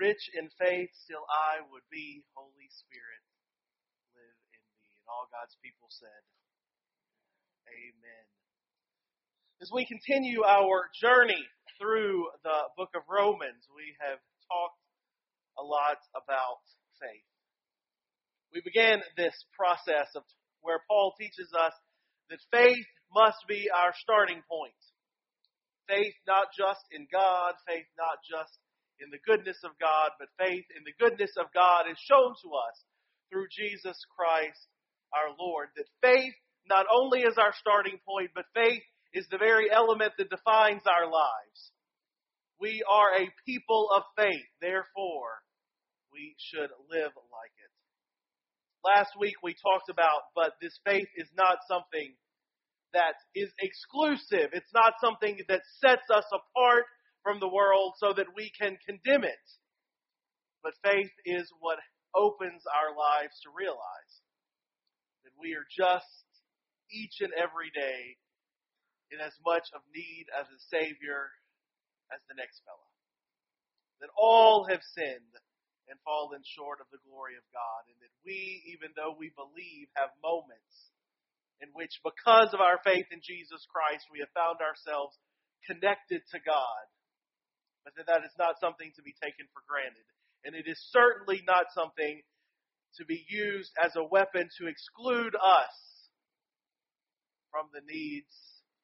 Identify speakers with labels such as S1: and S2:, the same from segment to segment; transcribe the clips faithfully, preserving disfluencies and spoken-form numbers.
S1: rich in faith, still I would be, Holy Spirit, live in me. And all God's people said, Amen. As we continue our journey through the book of Romans, we have talked a lot about faith. We began this process of where Paul teaches us that faith must be our starting point. Faith not just in God, faith not just in the goodness of God, but faith in the goodness of God is shown to us through Jesus Christ our Lord. That faith not only is our starting point, but faith is the very element that defines our lives. We are a people of faith, therefore we should live like it. Last week we talked about, but this faith is not something that is exclusive. It's not something that sets us apart from the world so that we can condemn it. But faith is what opens our lives to realize that we are just each and every day in as much of need as a Savior as the next fella. That all have sinned and fallen short of the glory of God. And that we, even though we believe, have moments in which, because of our faith in Jesus Christ, we have found ourselves connected to God. But that that is not something to be taken for granted. And it is certainly not something to be used as a weapon to exclude us from the needs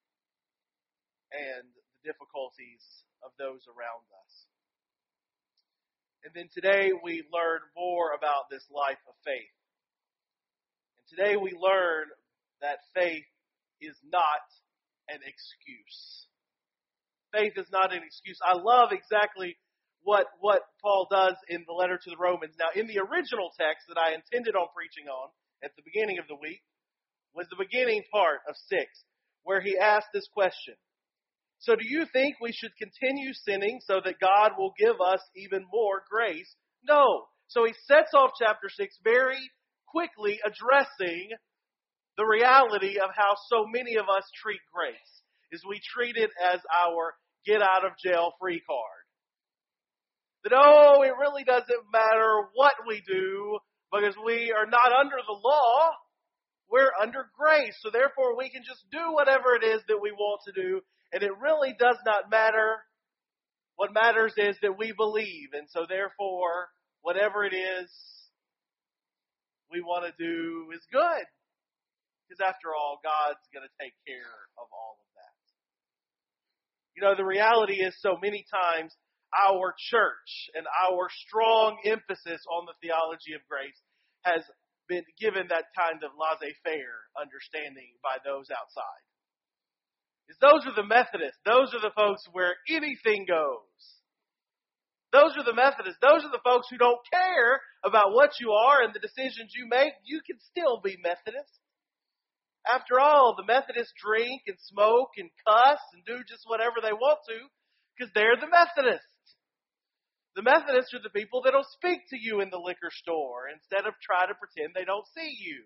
S1: and the difficulties of those around us. And then today we learn more about this life of faith. And today we learn that faith is not an excuse. Faith is not an excuse. I love exactly what, what Paul does in the letter to the Romans. Now, in the original text that I intended on preaching on at the beginning of the week was the beginning part of six, where he asked this question. So do you think we should continue sinning so that God will give us even more grace? No. So he sets off chapter six very quickly addressing the reality of how so many of us treat grace. Is we treat it as our get out of jail free card. That, oh, it really doesn't matter what we do because we are not under the law. We're under grace. So therefore we can just do whatever it is that we want to do. And it really does not matter. What matters is that we believe. And so therefore, whatever it is we want to do is good. Because after all, God's going to take care of all of that. You know, the reality is so many times our church and our strong emphasis on the theology of grace has been given that kind of laissez-faire understanding by those outside. Those are the Methodists. Those are the folks where anything goes. Those are the Methodists. Those are the folks who don't care about what you are and the decisions you make. You can still be Methodist. After all, the Methodists drink and smoke and cuss and do just whatever they want to because they're the Methodists. The Methodists are the people that will speak to you in the liquor store instead of try to pretend they don't see you.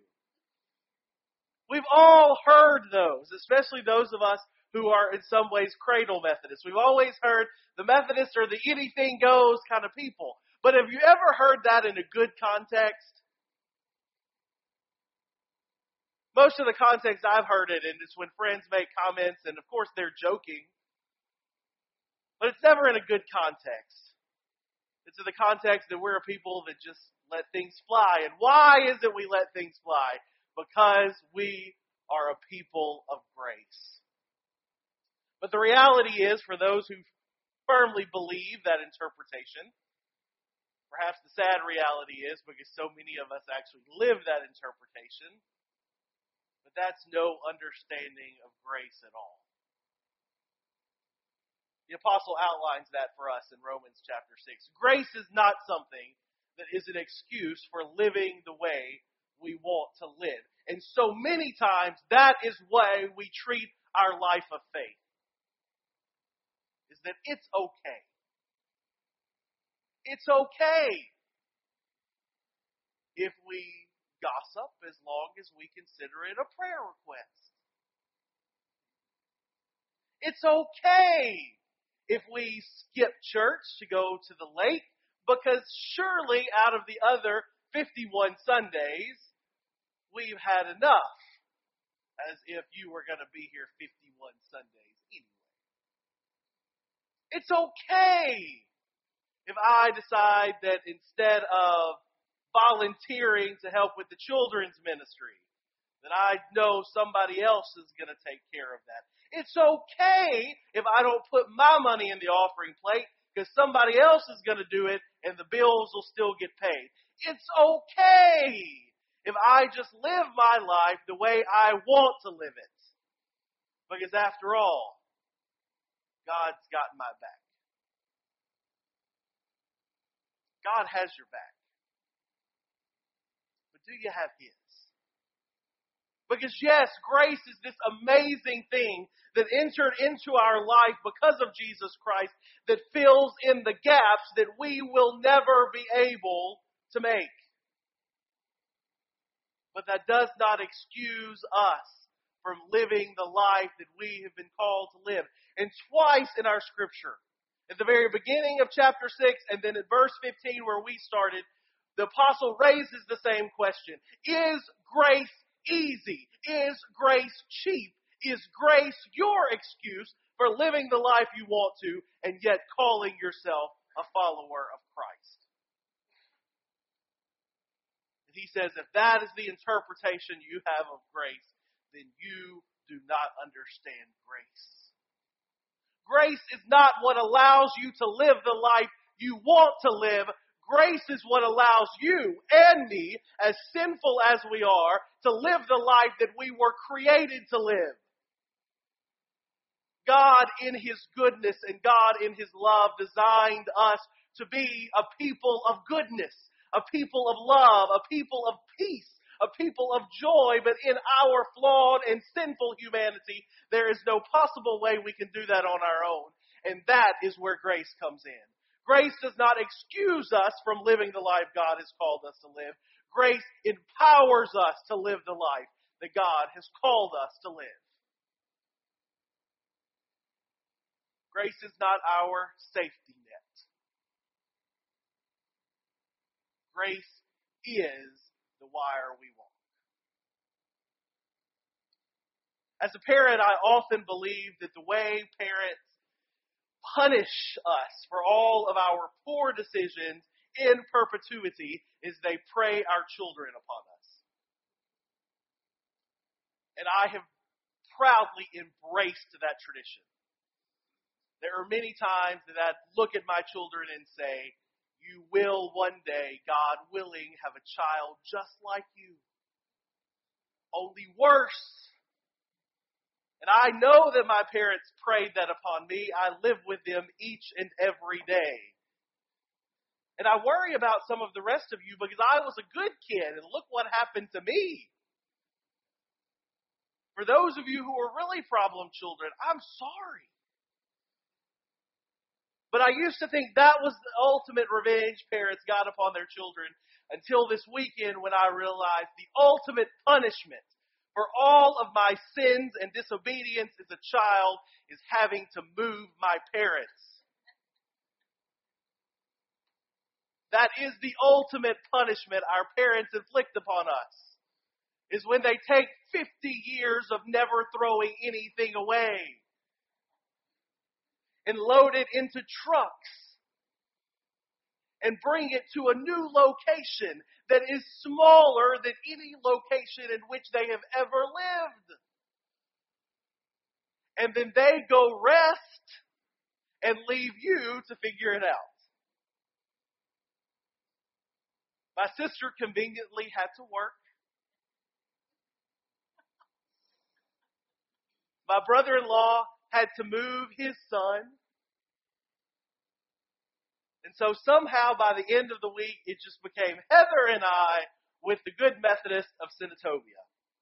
S1: We've all heard those, especially those of us who are in some ways cradle Methodists. We've always heard the Methodists are the anything goes kind of people. But have you ever heard that in a good context? Most of the context I've heard it in is when friends make comments and of course they're joking. But it's never in a good context. It's in the context that we're a people that just let things fly. And why is it we let things fly? Because we are a people of grace. But the reality is, for those who firmly believe that interpretation, perhaps the sad reality is, because so many of us actually live that interpretation, but that's no understanding of grace at all. The apostle outlines that for us in Romans chapter six. Grace is not something that is an excuse for living the way we want to live. And so many times, that is why we treat our life of faith. Is that it's okay. It's okay if we gossip as long as we consider it a prayer request. It's okay if we skip church to go to the lake, because surely out of the other fifty-one Sundays, we've had enough. As if you were going to be here fifty-one Sundays anyway. It's okay if I decide that instead of volunteering to help with the children's ministry, that I know somebody else is going to take care of that. It's okay if I don't put my money in the offering plate because somebody else is going to do it and the bills will still get paid. It's okay if I just live my life the way I want to live it. Because after all, God's got my back. God has your back. But do you have His? Because yes, grace is this amazing thing that entered into our life because of Jesus Christ that fills in the gaps that we will never be able to make. But that does not excuse us from living the life that we have been called to live. And twice in our scripture, at the very beginning of chapter six and then at verse fifteen where we started, the apostle raises the same question. Is grace easy? Is grace cheap? Is grace your excuse for living the life you want to and yet calling yourself a follower of Christ? He says, if that is the interpretation you have of grace, then you do not understand grace. Grace is not what allows you to live the life you want to live. Grace is what allows you and me, as sinful as we are, to live the life that we were created to live. God, in His goodness and God, in His love, designed us to be a people of goodness. A people of love, a people of peace, a people of joy, but in our flawed and sinful humanity, there is no possible way we can do that on our own. And that is where grace comes in. Grace does not excuse us from living the life God has called us to live. Grace empowers us to live the life that God has called us to live. Grace is not our safety net. Grace is the wire we walk. As a parent, I often believe that the way parents punish us for all of our poor decisions in perpetuity is they prey our children upon us. And I have proudly embraced that tradition. There are many times that I look at my children and say, you will one day, God willing, have a child just like you. Only worse. And I know that my parents prayed that upon me. I live with them each and every day. And I worry about some of the rest of you because I was a good kid and look what happened to me. For those of you who are really problem children, I'm sorry. But I used to think that was the ultimate revenge parents got upon their children until this weekend when I realized the ultimate punishment for all of my sins and disobedience as a child is having to move my parents. That is the ultimate punishment our parents inflict upon us, is when they take fifty years of never throwing anything away and load it into trucks and bring it to a new location that is smaller than any location in which they have ever lived. And then they go rest and leave you to figure it out. My sister conveniently had to work. My brother-in-law had to move his son. And so somehow by the end of the week, it just became Heather and I with the Good Methodist of Senatobia.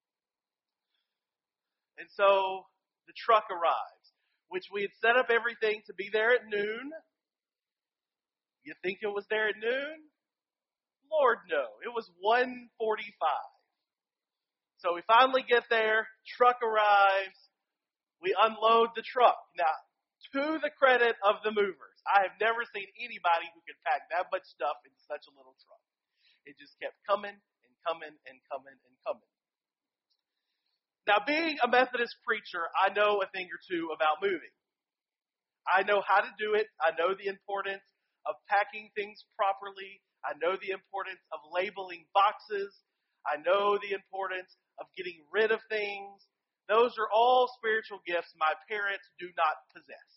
S1: And so the truck arrives, which we had set up everything to be there at noon. You think it was there at noon? Lord, no. It was one forty-five. So we finally get there, truck arrives, we unload the truck. Now, to the credit of the movers. I have never seen anybody who could pack that much stuff in such a little truck. It just kept coming and coming and coming and coming. Now, being a Methodist preacher, I know a thing or two about moving. I know how to do it. I know the importance of packing things properly. I know the importance of labeling boxes. I know the importance of getting rid of things. Those are all spiritual gifts my parents do not possess.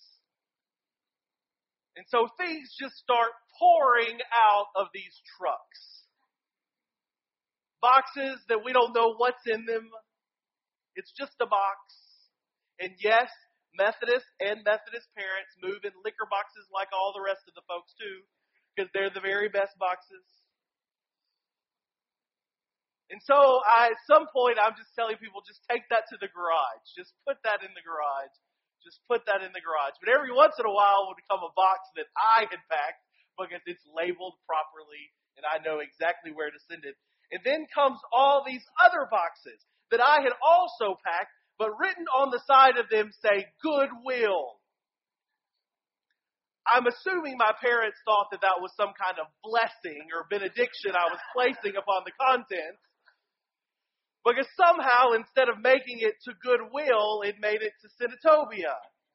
S1: And so things just start pouring out of these trucks. Boxes that we don't know what's in them. It's just a box. And yes, Methodists and Methodist parents move in liquor boxes like all the rest of the folks too, because they're the very best boxes. And so I, at some point, I'm just telling people, just take that to the garage. Just put that in the garage. Just put that in the garage. But every once in a while, it will become a box that I had packed because it's labeled properly and I know exactly where to send it. And then comes all these other boxes that I had also packed, but written on the side of them say, Goodwill. I'm assuming my parents thought that that was some kind of blessing or benediction I was placing upon the contents. Because somehow, instead of making it to Goodwill, it made it to Senatobia.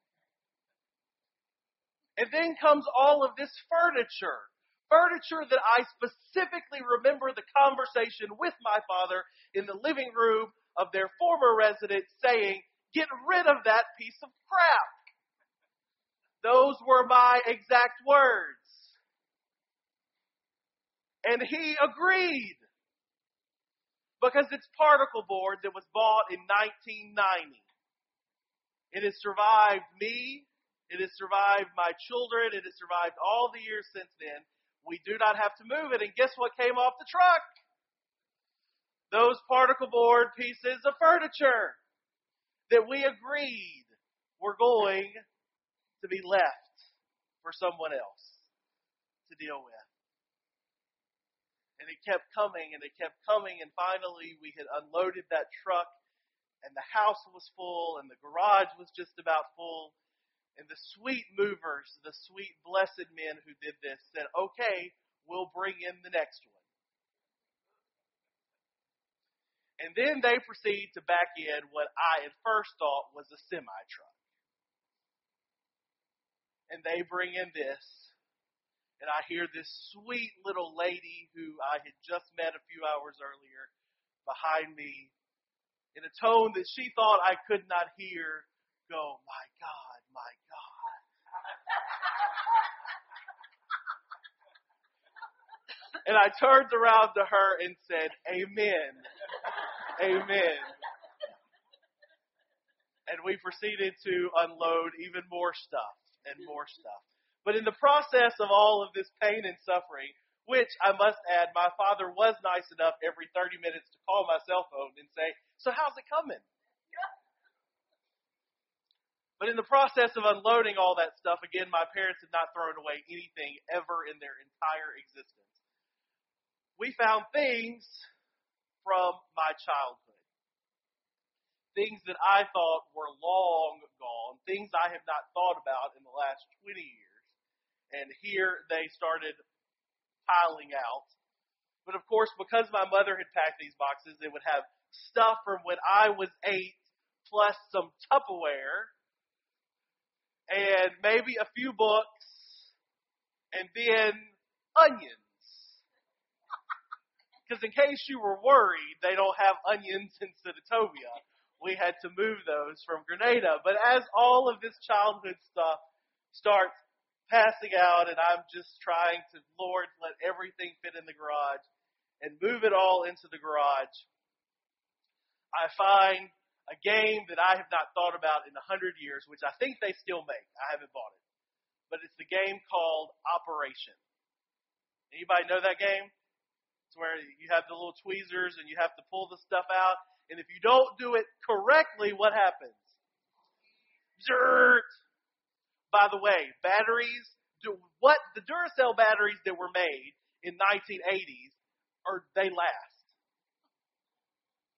S1: And then comes all of this furniture. Furniture that I specifically remember the conversation with my father in the living room of their former residence saying, get rid of that piece of crap. Those were my exact words. And he agreed. Because it's particle board that was bought in nineteen ninety. It has survived me. It has survived my children. It has survived all the years since then. We do not have to move it. And guess what came off the truck? Those particle board pieces of furniture that we agreed were going to be left for someone else to deal with. And it kept coming and it kept coming, and finally we had unloaded that truck, and the house was full, and the garage was just about full. And the sweet movers, the sweet blessed men who did this said, okay, we'll bring in the next one. And then they proceed to back in what I at first thought was a semi-truck. And they bring in this. And I hear this sweet little lady who I had just met a few hours earlier behind me in a tone that she thought I could not hear go, my God, my God. And I turned around to her and said, amen, amen. And we proceeded to unload even more stuff and more stuff. But in the process of all of this pain and suffering, which I must add, my father was nice enough every thirty minutes to call my cell phone and say, so how's it coming? But in the process of unloading all that stuff, again, my parents had not thrown away anything ever in their entire existence. We found things from my childhood. Things that I thought were long gone. Things I have not thought about in the last twenty years. And here they started piling out. But of course, because my mother had packed these boxes, they would have stuff from when I was eight, plus some Tupperware, and maybe a few books, and then onions. Because in case you were worried, they don't have onions in Senatobia. We had to move those from Grenada. But as all of this childhood stuff starts passing out, and I'm just trying to, Lord, let everything fit in the garage and move it all into the garage, I find a game that I have not thought about in a hundred years, which I think they still make. I haven't bought it. But it's the game called Operation. Anybody know that game? It's where you have the little tweezers and you have to pull the stuff out. And if you don't do it correctly, what happens? Dirt! By the way, batteries, what the Duracell batteries that were made in nineteen eighties, are they last.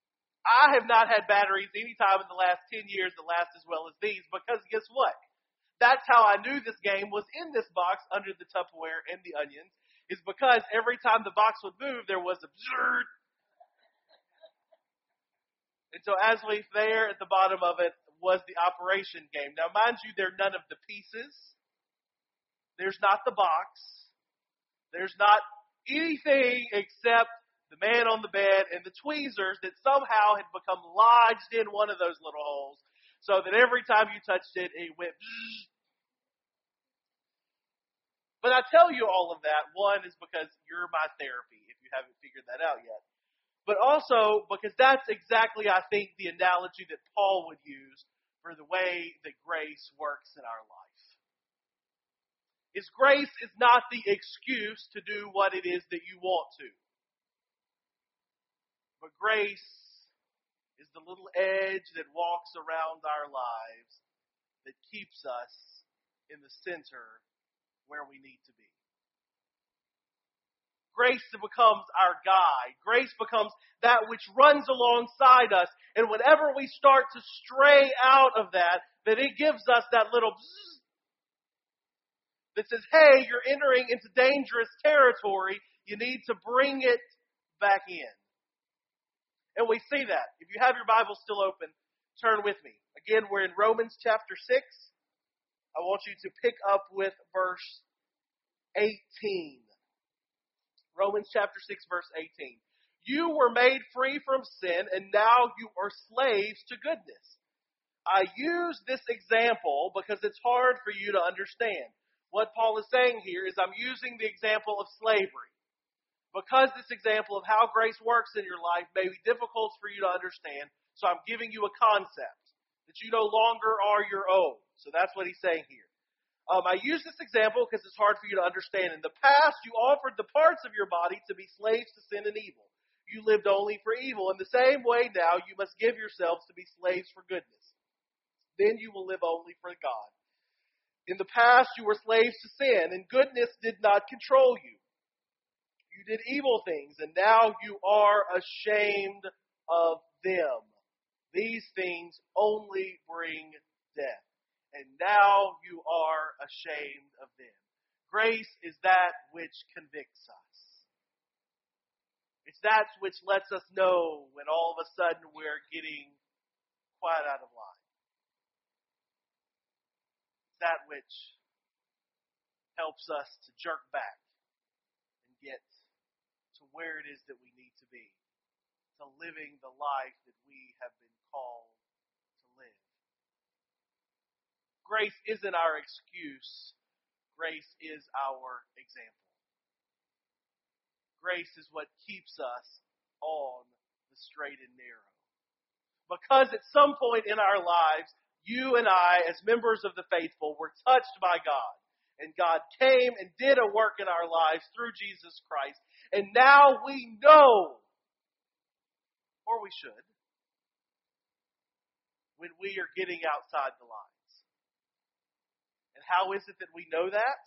S1: I have not had batteries any time in the last ten years that last as well as these, because guess what? That's how I knew this game was in this box under the Tupperware and the onions, is because every time the box would move, there was a bzzzt. And so as we there at the bottom of it was the operation game. Now, mind you, there are none of the pieces. There's not the box. There's not anything except the man on the bed and the tweezers that somehow had become lodged in one of those little holes, so that every time you touched it, it went bzzzt. But I tell you all of that, one, is because you're my therapy, if you haven't figured that out yet. But also because that's exactly, I think, the analogy that Paul would use for the way that grace works in our life. Is grace is not the excuse to do what it is that you want to. But grace is the little edge that walks around our lives that keeps us in the center where we need to be. Grace becomes our guide. Grace becomes that which runs alongside us. And whenever we start to stray out of that, that it gives us that little bzzz that says, hey, you're entering into dangerous territory. You need to bring it back in. And we see that. If you have your Bible still open, turn with me. Again, we're in Romans chapter six. I want you to pick up with verse eighteen. Romans chapter six, verse eighteen. You were made free from sin, and now you are slaves to goodness. I use this example because it's hard for you to understand. What Paul is saying here is I'm using the example of slavery. Because this example of how grace works in your life may be difficult for you to understand, so I'm giving you a concept that you no longer are your own. So that's what he's saying here. Um, I use this example because it's hard for you to understand. In the past, you offered the parts of your body to be slaves to sin and evil. You lived only for evil. In the same way now, you must give yourselves to be slaves for goodness. Then you will live only for God. In the past, you were slaves to sin, and goodness did not control you. You did evil things, and now you are ashamed of them. These things only bring death. And now you are ashamed of them. Grace is that which convicts us. It's that which lets us know when all of a sudden we're getting quite out of line. It's that which helps us to jerk back and get to where it is that we need to be, to living the life that we have been called to live. Grace isn't our excuse. Grace is our example. Grace is what keeps us on the straight and narrow. Because at some point in our lives, you and I, as members of the faithful, were touched by God. And God came and did a work in our lives through Jesus Christ. And now we know, or we should, when we are getting outside the lines. And how is it that we know that?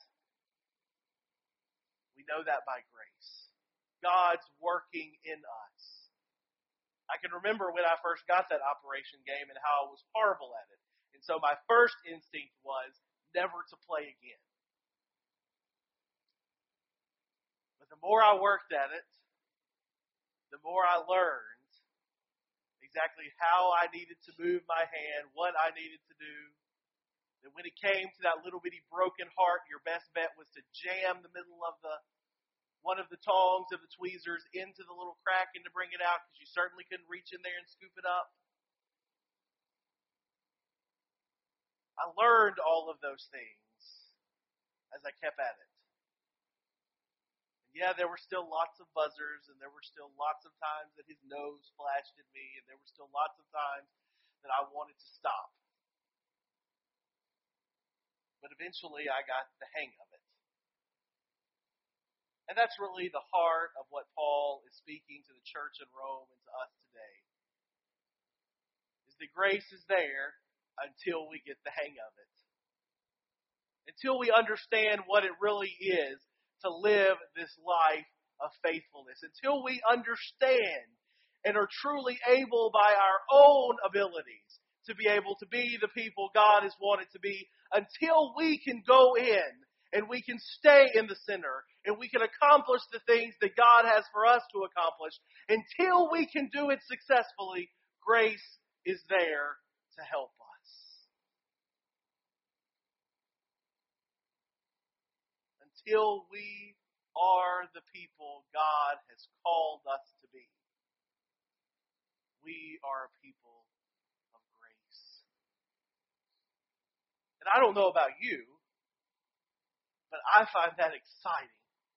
S1: We know that by grace. God's working in us. I can remember when I first got that operation game and how I was horrible at it. And so my first instinct was never to play again. But the more I worked at it, the more I learned exactly how I needed to move my hand, what I needed to do. That when it came to that little bitty broken heart, your best bet was to jam the middle of the one of the tongs of the tweezers into the little crack and to bring it out, because you certainly couldn't reach in there and scoop it up. I learned all of those things as I kept at it. And yeah, there were still lots of buzzers, and there were still lots of times that his nose flashed at me, and there were still lots of times that I wanted to stop. But eventually I got the hang of it. And that's really the heart of what Paul is speaking to the church in Rome and to us today. Is that grace is there until we get the hang of it. Until we understand what it really is to live this life of faithfulness. Until we understand and are truly able by our own abilities to be able to be the people God has wanted to be until we can go in and we can stay in the center and we can accomplish the things that God has for us to accomplish. Until we can do it successfully, grace is there to help us. Until we are the people God has called us to be, we are a people of grace. And I don't know about you, but I find that exciting.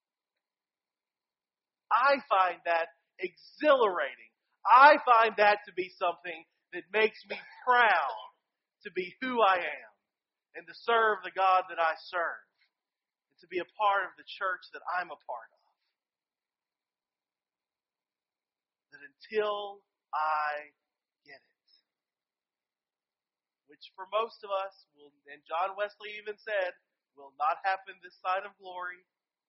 S1: I find that exhilarating. I find that to be something that makes me proud to be who I am and to serve the God that I serve and to be a part of the church that I'm a part of. That until I get it, which for most of us will, and John Wesley even said, will not happen this side of glory,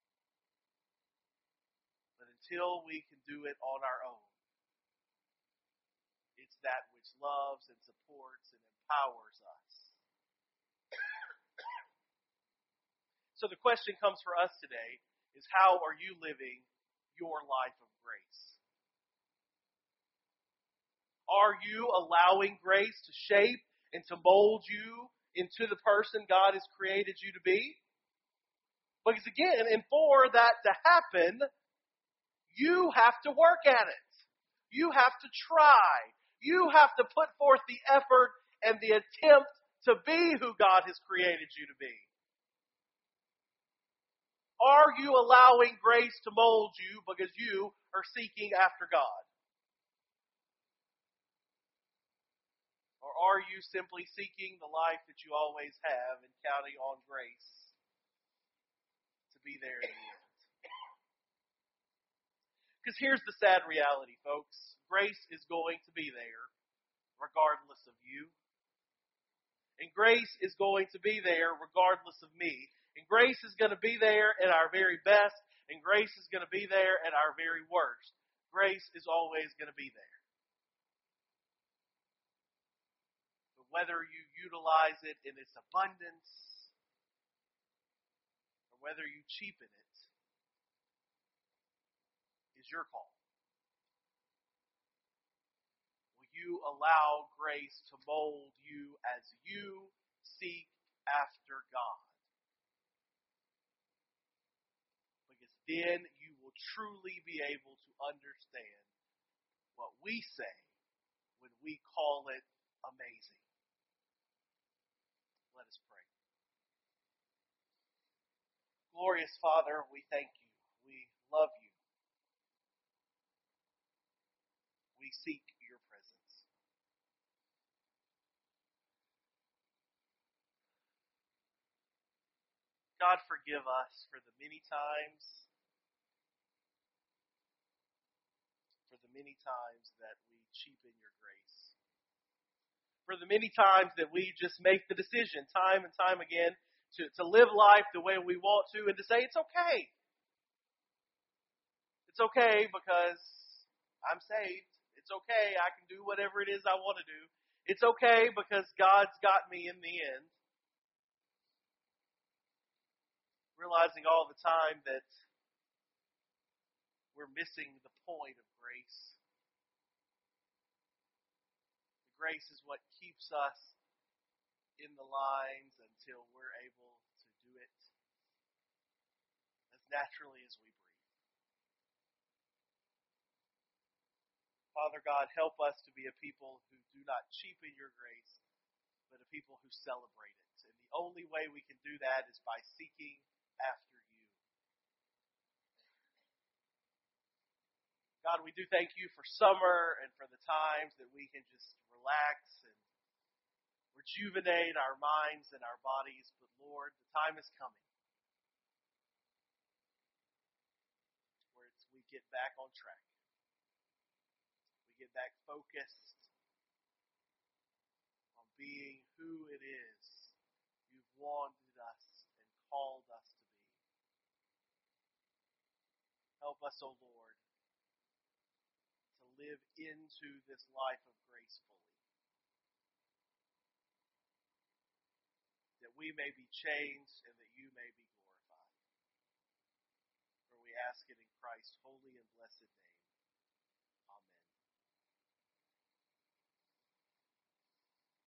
S1: but until we can do it on our own. It's that which loves and supports and empowers us. So the question comes for us today is, how are you living your life of grace? Are you allowing grace to shape and to mold you into the person God has created you to be? Because again, and for that to happen, you have to work at it. You have to try. You have to put forth the effort and the attempt to be who God has created you to be. Are you allowing grace to mold you because you are seeking after God? Or are you simply seeking the life that you always have and counting on grace to be there in the end? Because here's the sad reality, folks. Grace is going to be there regardless of you. And grace is going to be there regardless of me. And grace is going to be there at our very best. And grace is going to be there at our very worst. Grace is always going to be there. But whether you utilize it in its abundance or whether you cheapen it is your call. Will you allow grace to mold you as you seek after God? Because then you will truly be able to understand what we say when we call it amazing. Let us pray. Glorious Father, we thank you. We love you. We seek your presence. God, forgive us for the many times, for the many times that we cheapen your grace. For the many times that we just make the decision time and time again to, to live life the way we want to and to say it's okay. It's okay because I'm saved. It's okay. I can do whatever it is I want to do. It's okay because God's got me in the end. Realizing all the time that we're missing the point of grace. The grace is what keeps us in the lines until we're able to do it as naturally as we breathe. Father God, help us to be a people who do not cheapen your grace, but a people who celebrate it. And the only way we can do that is by seeking after you. God, we do thank you for summer and for the times that we can just relax and rejuvenate our minds and our bodies. But Lord, the time is coming where it's, we get back on track. We get back focused on being who it is you've wanted us and called us to be. Help us, O Lord, to live into this life of grace fully. we may be changed and that you may be glorified. For we ask it in Christ's holy and blessed name. Amen.